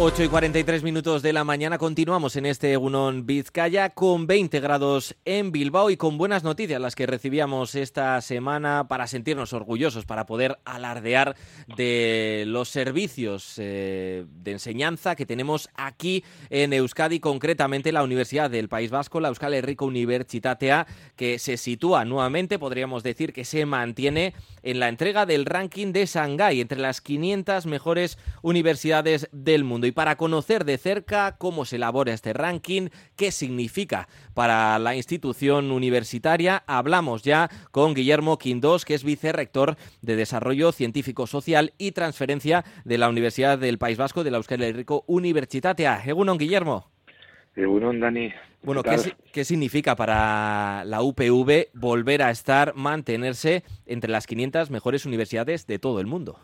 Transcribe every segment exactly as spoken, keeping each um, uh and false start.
ocho y cuarenta y tres minutos de la mañana, continuamos en este Egunon Vizcaya con veinte grados en Bilbao y con buenas noticias las que recibíamos esta semana para sentirnos orgullosos, para poder alardear de los servicios eh, de enseñanza que tenemos aquí en Euskadi, concretamente la Universidad del País Vasco, la Euskal Herriko Unibertsitatea, que se sitúa nuevamente, podríamos decir que se mantiene en la entrega del ranking de Shanghái entre las quinientas mejores universidades del mundo. Y para conocer de cerca cómo se elabora este ranking, qué significa para la institución universitaria, hablamos ya con Guillermo Quindós, que es vicerrector de Desarrollo Científico Social y Transferencia de la Universidad del País Vasco, de la Euskal Herriko Unibertsitatea. Egunon, Guillermo. Egunon, Dani. Bueno, ¿qué, ¿qué significa para la U P V volver a estar, mantenerse entre las quinientas mejores universidades de todo el mundo?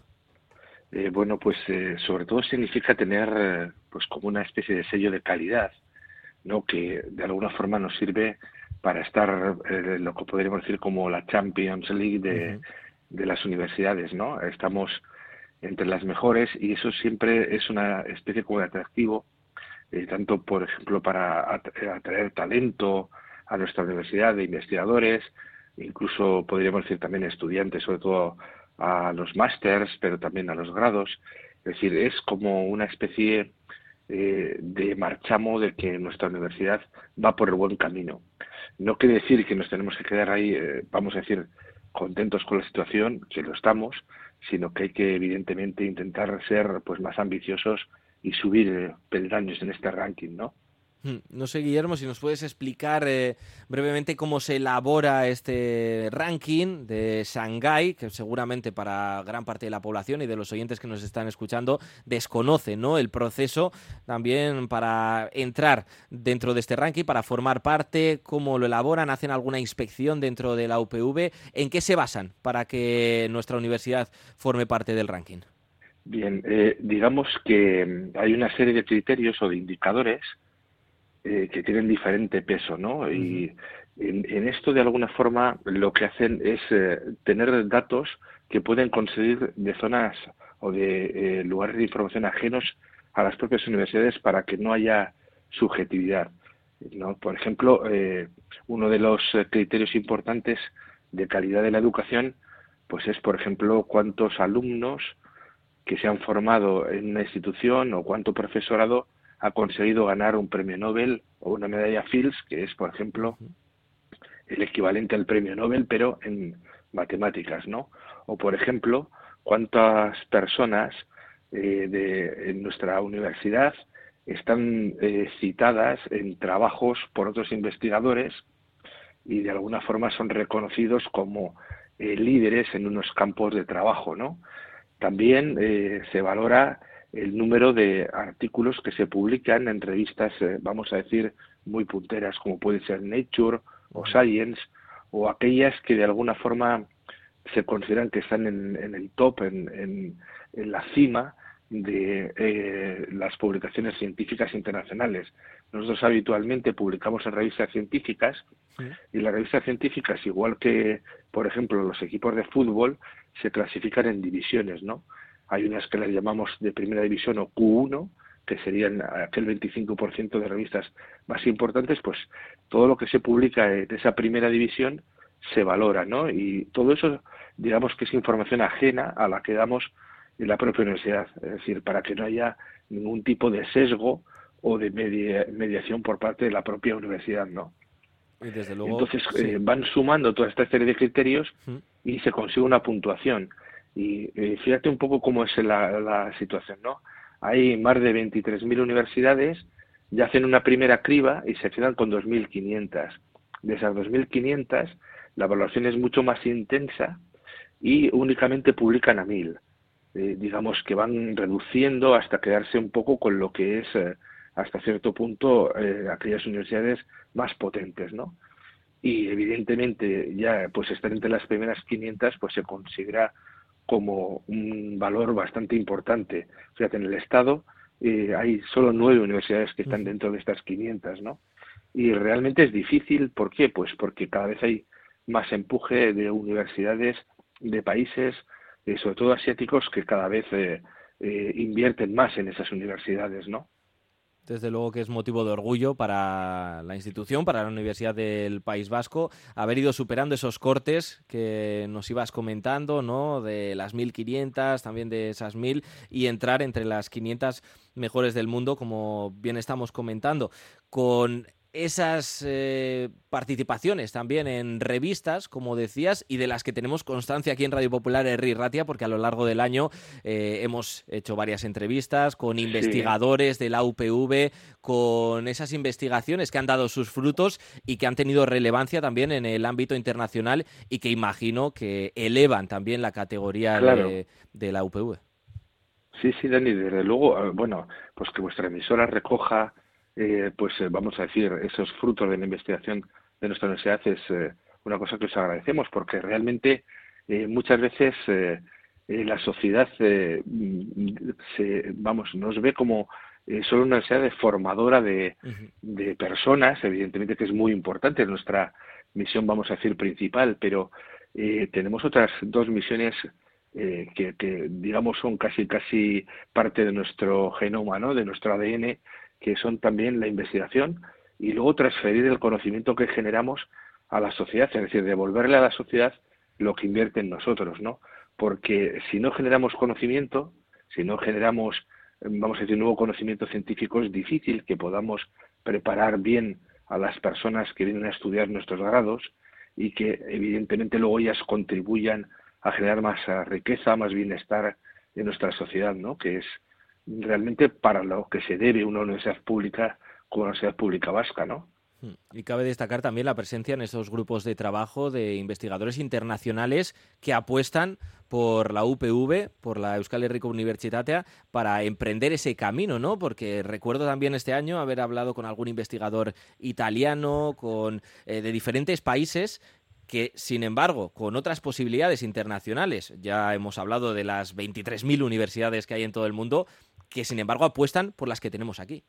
Eh, bueno, pues eh, sobre todo significa tener eh, pues como una especie de sello de calidad, ¿no? Que de alguna forma nos sirve para estar eh, lo que podríamos decir como la Champions League de, uh-huh. de las universidades, ¿no? Estamos entre las mejores y eso siempre es una especie como de atractivo, eh, tanto por ejemplo para atraer talento a nuestra universidad de investigadores, incluso podríamos decir también estudiantes, sobre todo a los másters, pero también a los grados. Es decir, es como una especie eh, de marchamo de que nuestra universidad va por el buen camino. No quiere decir que nos tenemos que quedar ahí, eh, vamos a decir, contentos con la situación, que lo estamos, sino que hay que evidentemente intentar ser pues más ambiciosos y subir eh, peldaños en este ranking, ¿no? No sé, Guillermo, si nos puedes explicar eh, brevemente cómo se elabora este ranking de Shanghái, que seguramente para gran parte de la población y de los oyentes que nos están escuchando desconoce, ¿no?, el proceso también para entrar dentro de este ranking, para formar parte, cómo lo elaboran, hacen alguna inspección dentro de la U P V, ¿en qué se basan para que nuestra universidad forme parte del ranking? Bien, eh, digamos que hay una serie de criterios o de indicadores Eh, que tienen diferente peso, ¿no? Uh-huh. Y en, en esto, de alguna forma, lo que hacen es eh, tener datos que pueden conseguir de zonas o de eh, lugares de información ajenos a las propias universidades para que no haya subjetividad, ¿no? Por ejemplo, eh, uno de los criterios importantes de calidad de la educación, pues es, por ejemplo, cuántos alumnos que se han formado en una institución o cuánto profesorado ha conseguido ganar un premio Nobel o una medalla Fields, que es, por ejemplo, el equivalente al premio Nobel, pero en matemáticas, ¿no? O, por ejemplo, cuántas personas eh, de en nuestra universidad están eh, citadas en trabajos por otros investigadores y de alguna forma son reconocidos como eh, líderes en unos campos de trabajo, ¿no? También eh, se valora el número de artículos que se publican en revistas, eh, vamos a decir, muy punteras, como puede ser Nature o Science, o aquellas que de alguna forma se consideran que están en, en el top, en, en, en la cima de eh, las publicaciones científicas internacionales. Nosotros habitualmente publicamos en revistas científicas, sí. Y las revistas científicas, igual que, por ejemplo, los equipos de fútbol, se clasifican en divisiones, ¿no? Hay unas que las llamamos de primera división o Q uno, que serían aquel veinticinco por ciento de revistas más importantes, pues todo lo que se publica en esa primera división se valora, ¿no? Y todo eso, digamos que es información ajena a la que damos en la propia universidad, es decir, para que no haya ningún tipo de sesgo o de media, mediación por parte de la propia universidad, ¿no? Y desde luego, entonces sí. eh, van sumando toda esta serie de criterios y se consigue una puntuación. Y eh, fíjate un poco cómo es la, la situación, ¿no? Hay más de veintitrés mil universidades, ya hacen una primera criba y se quedan con dos mil quinientas. De esas dos mil quinientas, la evaluación es mucho más intensa y únicamente publican a mil. Eh, digamos que van reduciendo hasta quedarse un poco con lo que es, eh, hasta cierto punto, eh, aquellas universidades más potentes, ¿no? Y evidentemente ya pues estar entre las primeras quinientas pues se considera como un valor bastante importante. Fíjate, en el Estado eh, hay solo nueve universidades que están dentro de estas quinientas, ¿no? Y realmente es difícil, ¿por qué? Pues porque cada vez hay más empuje de universidades de países, eh, sobre todo asiáticos, que cada vez eh, eh, invierten más en esas universidades, ¿no? Desde luego que es motivo de orgullo para la institución, para la Universidad del País Vasco, haber ido superando esos cortes que nos ibas comentando, ¿no? De las mil quinientas, también de esas mil, y entrar entre las quinientas mejores del mundo, como bien estamos comentando, con esas eh, participaciones también en revistas, como decías, y de las que tenemos constancia aquí en Radio Popular Herri Ratia, porque a lo largo del año eh, hemos hecho varias entrevistas con Sí, investigadores de la U P V, con esas investigaciones que han dado sus frutos y que han tenido relevancia también en el ámbito internacional y que imagino que elevan también la categoría claro. de, de la U P V. Sí, sí, Dani, desde luego, eh, bueno, pues que vuestra emisora recoja, eh, pues eh, vamos a decir, esos frutos de la investigación de nuestra universidad es eh, una cosa que os agradecemos, porque realmente eh, muchas veces eh, eh, la sociedad, eh, mm, se, vamos, nos ve como eh, solo una universidad formadora de, Uh-huh. de personas, evidentemente que es muy importante, es nuestra misión, vamos a decir, principal, pero eh, tenemos otras dos misiones eh, que, que, digamos, son casi casi parte de nuestro genoma, ¿no? De nuestro A D N, que son también la investigación y luego transferir el conocimiento que generamos a la sociedad, es decir, devolverle a la sociedad lo que invierte en nosotros, ¿no? Porque si no generamos conocimiento, si no generamos, vamos a decir, nuevo conocimiento científico, es difícil que podamos preparar bien a las personas que vienen a estudiar nuestros grados y que evidentemente luego ellas contribuyan a generar más riqueza, más bienestar en nuestra sociedad, ¿no? Que es realmente para lo que se debe una universidad pública como la Universidad Pública Vasca, ¿no? Y cabe destacar también la presencia en esos grupos de trabajo de investigadores internacionales que apuestan por la U P V, por la Euskal Herriko Unibertsitatea, para emprender ese camino, ¿no? Porque recuerdo también este año haber hablado con algún investigador italiano, con eh, de diferentes países, que, sin embargo, con otras posibilidades internacionales, ya hemos hablado de las veintitrés mil universidades que hay en todo el mundo, que, sin embargo, apuestan por las que tenemos aquí.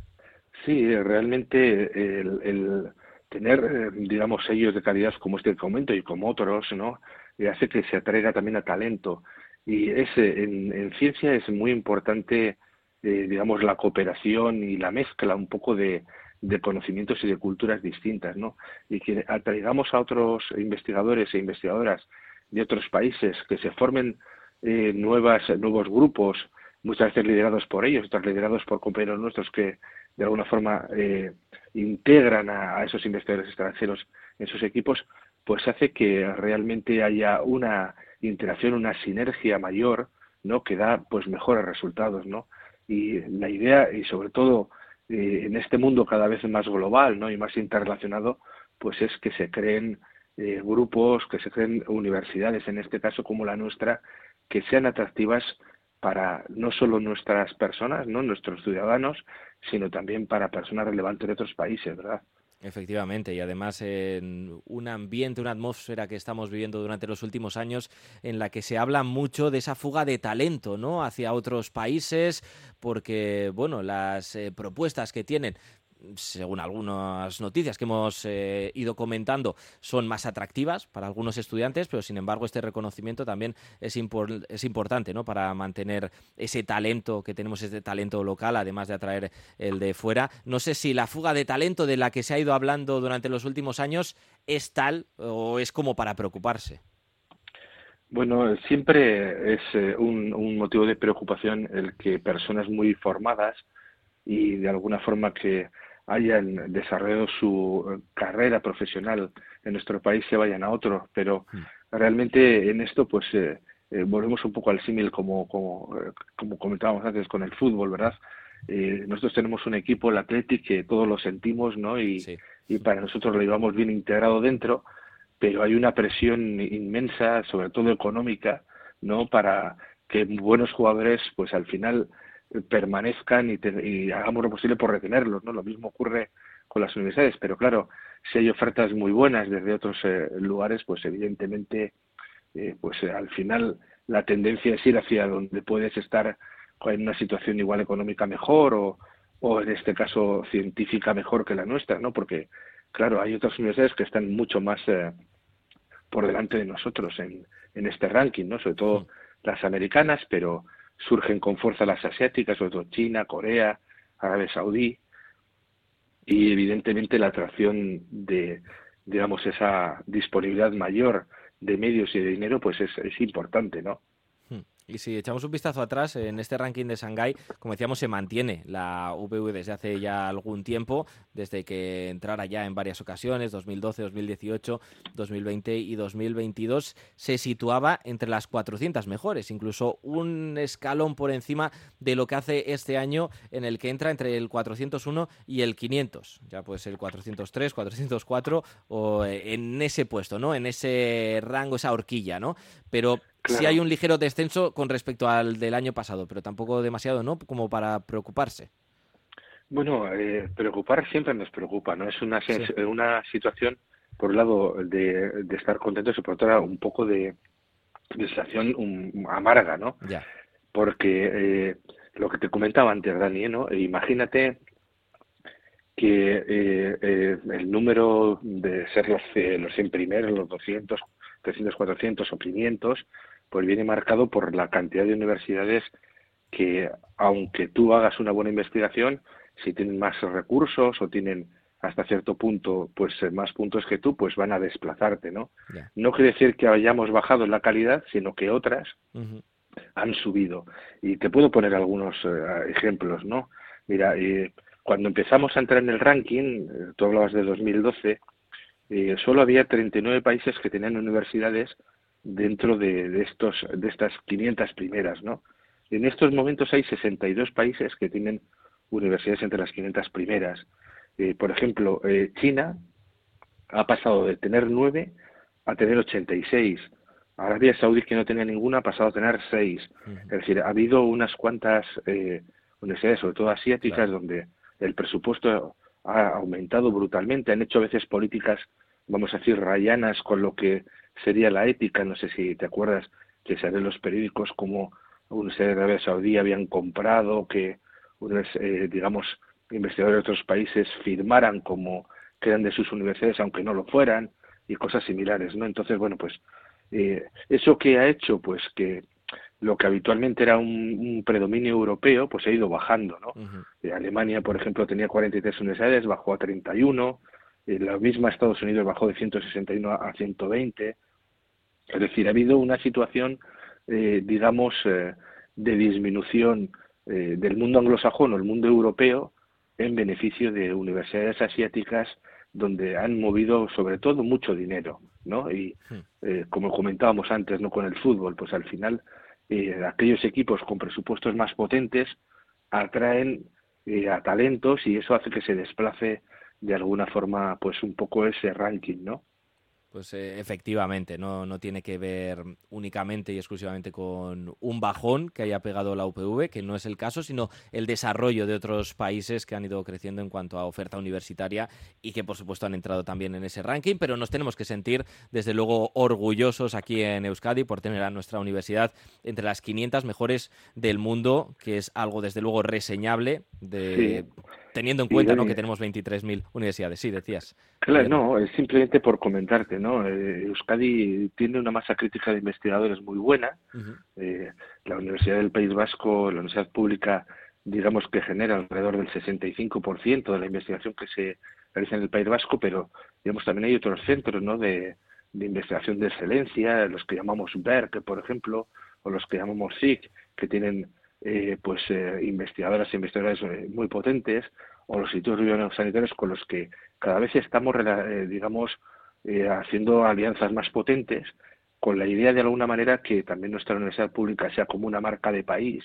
Sí, realmente el, el tener, eh, digamos, sellos de calidad como este que comento y como otros, ¿no? Y hace que se atraiga también a talento. Y es, eh, en, en ciencia es muy importante, eh, digamos, la cooperación y la mezcla un poco de, de conocimientos y de culturas distintas, ¿no? Y que atraigamos a otros investigadores e investigadoras de otros países, que se formen eh, nuevas, nuevos grupos, muchas veces liderados por ellos, otras liderados por compañeros nuestros que de alguna forma eh, integran a, a esos investigadores extranjeros en sus equipos, pues hace que realmente haya una interacción, una sinergia mayor, ¿no? Que da pues mejores resultados, ¿no? Y la idea, y sobre todo eh, en este mundo cada vez más global, ¿no? Y más interrelacionado, pues es que se creen eh, grupos, que se creen universidades, en este caso como la nuestra, que sean atractivas para no solo nuestras personas, no nuestros ciudadanos, sino también para personas relevantes de otros países, ¿verdad? Efectivamente, y además en un ambiente, una atmósfera que estamos viviendo durante los últimos años en la que se habla mucho de esa fuga de talento, ¿no? Hacia otros países, porque, bueno, las eh, propuestas que tienen, según algunas noticias que hemos eh, ido comentando, son más atractivas para algunos estudiantes, pero sin embargo este reconocimiento también es, impor- es importante, ¿no? Para mantener ese talento que tenemos, ese talento local, además de atraer el de fuera. No sé si la fuga de talento de la que se ha ido hablando durante los últimos años es tal o es como para preocuparse. Bueno, siempre es eh, un, un motivo de preocupación el que personas muy formadas y de alguna forma que hayan desarrollado su eh, carrera profesional en nuestro país se vayan a otro, pero Mm. realmente en esto pues eh, eh, volvemos un poco al símil como, como, eh, como comentábamos antes con el fútbol, ¿verdad? Eh, nosotros tenemos un equipo, el Athletic, que todos lo sentimos, ¿no? Y, Sí. y para nosotros lo llevamos bien integrado dentro, pero hay una presión inmensa, sobre todo económica, ¿no? Para que buenos jugadores, pues al final eh, permanezcan y, te- y hagamos lo posible por retenerlos, ¿no? Lo mismo ocurre con las universidades, pero claro, si hay ofertas muy buenas desde otros eh, lugares, pues evidentemente, eh, pues eh, al final la tendencia es ir hacia donde puedes estar en una situación igual económica mejor o, o en este caso científica mejor que la nuestra, ¿no? Porque claro, hay otras universidades que están mucho más eh, por delante de nosotros en, en este ranking, ¿no? Sobre todo Mm. las americanas, pero surgen con fuerza las asiáticas, sobre todo China, Corea, Arabia Saudí, y evidentemente la atracción de, digamos, esa disponibilidad mayor de medios y de dinero, pues es, es importante, ¿no? Y si echamos un vistazo atrás, en este ranking de Shanghái, como decíamos, se mantiene la U P V desde hace ya algún tiempo, desde que entrara ya en varias ocasiones, dos mil doce, dos mil dieciocho, dos mil veinte y dos mil veintidós, se situaba entre las cuatrocientas mejores, incluso un escalón por encima de lo que hace este año, en el que entra entre el cuatrocientos uno y el quinientos, ya puede ser el cuatrocientos tres, cuatrocientos cuatro, o en ese puesto, ¿no? En ese rango, esa horquilla, ¿no? Pero Claro. sí hay un ligero descenso con respecto al del año pasado, pero tampoco demasiado, ¿no? Como para preocuparse. Bueno, eh, preocupar siempre nos preocupa, ¿no? Es una, Sí. una situación, por un lado, de, de estar contentos y por otro lado, un poco de, de sensación um, amarga, ¿no? Ya. Porque eh, lo que te comentaba antes, Dani, ¿no? Imagínate que eh, eh, el número de ser los, eh, los cien primeros, los doscientos, trescientos, cuatrocientos o quinientos, pues viene marcado por la cantidad de universidades que, aunque tú hagas una buena investigación, si tienen más recursos o tienen hasta cierto punto pues más puntos que tú, pues van a desplazarte, ¿no? Yeah. No quiere decir que hayamos bajado en la calidad, sino que otras uh-huh. han subido. Y te puedo poner algunos eh, ejemplos, ¿no? Mira, eh, cuando empezamos a entrar en el ranking, eh, tú hablabas de dos mil doce, eh, solo había treinta y nueve países que tenían universidades dentro de, de estos de estas quinientas primeras, ¿no? En estos momentos hay sesenta y dos países que tienen universidades entre las quinientas primeras. Eh, por ejemplo, eh, China ha pasado de tener nueve a tener ochenta y seis. Arabia Saudí, que no tenía ninguna, ha pasado a tener seis. Uh-huh. Es decir, ha habido unas cuantas eh, universidades, sobre todo asiáticas, claro, donde el presupuesto ha aumentado brutalmente. Han hecho a veces políticas, vamos a decir, rayanas con lo que sería la ética. No sé si te acuerdas que salen los periódicos como universidades de Arabia Saudí habían comprado, que unos, eh, digamos, investigadores de otros países firmaran como que eran de sus universidades, aunque no lo fueran, y cosas similares, ¿no? Entonces, bueno, pues eh, eso que ha hecho, pues que lo que habitualmente era un, un predominio europeo, pues ha ido bajando, ¿no? Uh-huh. Eh, Alemania, por ejemplo, tenía cuarenta y tres universidades, bajó a treinta y uno, eh, la misma Estados Unidos bajó de ciento sesenta y uno a ciento veinte, es decir, ha habido una situación, eh, digamos, eh, de disminución eh, del mundo anglosajón o el mundo europeo en beneficio de universidades asiáticas donde han movido sobre todo mucho dinero, ¿no? Y eh, como comentábamos antes, ¿no? Con el fútbol, pues al final eh, aquellos equipos con presupuestos más potentes atraen eh, a talentos y eso hace que se desplace de alguna forma pues un poco ese ranking, ¿no? Pues eh, efectivamente, no, no tiene que ver únicamente y exclusivamente con un bajón que haya pegado la U P V, que no es el caso, sino el desarrollo de otros países que han ido creciendo en cuanto a oferta universitaria y que por supuesto han entrado también en ese ranking, pero nos tenemos que sentir desde luego orgullosos aquí en Euskadi por tener a nuestra universidad entre las quinientas mejores del mundo, que es algo desde luego reseñable de... Sí. Teniendo en cuenta, ¿no?, que tenemos veintitrés mil universidades. Sí, decías. Claro, no, es simplemente por comentarte, ¿no? Eh, Euskadi tiene una masa crítica de investigadores muy buena. Uh-huh. Eh, la Universidad del País Vasco, la universidad pública, digamos que genera alrededor del sesenta y cinco por ciento de la investigación que se realiza en el País Vasco, pero, digamos, también hay otros centros, ¿no?, de, de investigación de excelencia, los que llamamos B E R C, por ejemplo, o los que llamamos S I C, que tienen Eh, pues eh, investigadoras e investigadores eh, muy potentes, o los institutos sanitarios con los que cada vez estamos, eh, digamos, eh, haciendo alianzas más potentes, con la idea de alguna manera que también nuestra universidad pública sea como una marca de país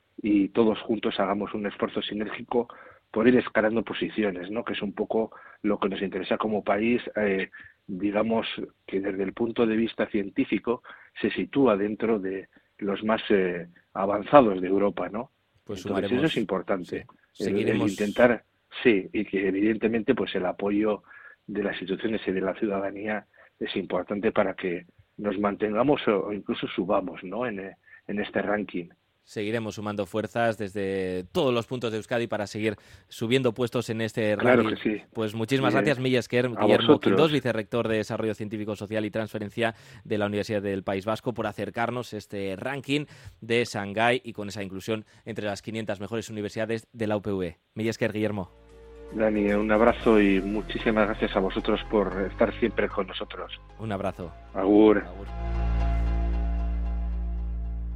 y todos juntos hagamos un esfuerzo sinérgico por ir escalando posiciones, ¿no? Que es un poco lo que nos interesa como país, eh, digamos que desde el punto de vista científico se sitúa dentro de los más eh, avanzados de Europa, ¿no? Pues Entonces sumaremos, eso es importante, sí, el, seguiremos... el intentar, sí, y que evidentemente pues el apoyo de las instituciones y de la ciudadanía es importante para que nos mantengamos o incluso subamos, ¿no?, en, en este ranking. Seguiremos sumando fuerzas desde todos los puntos de Euskadi para seguir subiendo puestos en este Claro ranking. que sí. Pues muchísimas Bien. gracias, Mila esker, A Guillermo vosotros. Quindós, vicerrector de Desarrollo Científico, Social y Transferencia de la Universidad del País Vasco, por acercarnos este ranking de Shanghái y con esa inclusión entre las quinientas mejores universidades de la U P V. Mila esker, Guillermo. Dani, un abrazo y muchísimas gracias a vosotros por estar siempre con nosotros. Un abrazo. Agur. Agur.